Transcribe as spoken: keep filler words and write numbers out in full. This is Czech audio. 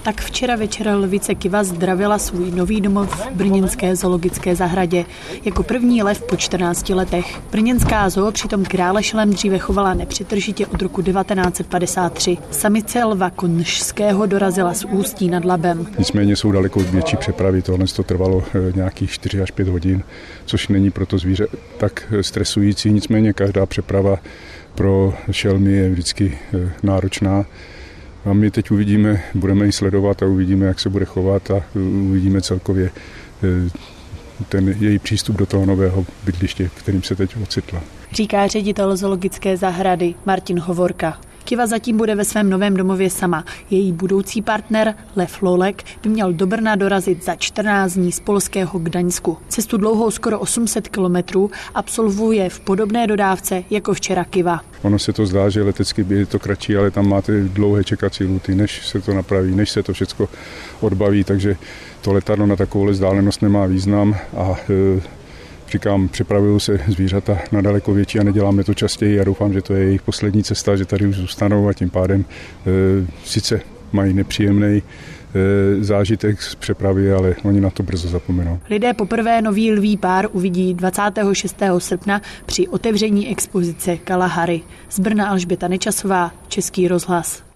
Tak včera večer lvice Kiva zdravila svůj nový domov v brněnské zoologické zahradě. Jako první lev po čtrnácti letech. Brněnská zoo přitom krále šelem dříve chovala nepřetržitě od roku devatenáct set padesát tři. Samice lva konžského dorazila z Ústí nad Labem. Nicméně jsou daleko větší přepravy, tohle to trvalo nějakých čtyři až pět hodin, což není pro to zvíře tak stresující. Nicméně každá přeprava pro šelmy je vždycky náročná. A my teď uvidíme, budeme ji sledovat a uvidíme, jak se bude chovat a uvidíme celkově ten její přístup do toho nového bydliště, kterým se teď ocitla. Říká ředitel zoologické zahrady Martin Hovorka. Kiva zatím bude ve svém novém domově sama. Její budoucí partner, lev Lolek, by měl do Brna dorazit za čtrnáct dní z polského Gdaňsku. Cestu dlouhou skoro osm set kilometrů absolvuje v podobné dodávce jako včera Kiva. Ono se to zdá, že letecky je to kratší, ale tam máte dlouhé čekací lhuty, než se to napraví, než se to všechno odbaví, takže to letadlo na takovou vzdálenost nemá význam a e, říkám, připravují se zvířata na daleko větší a neděláme to častěji a doufám, že to je jejich poslední cesta, že tady už zůstanou a tím pádem e, sice mají nepříjemný e, zážitek z přepravy, ale oni na to brzo zapomenou. Lidé poprvé nový lví pár uvidí dvacátého šestého srpna při otevření expozice Kalahari. Z Brna Alžběta Nečasová, Český rozhlas.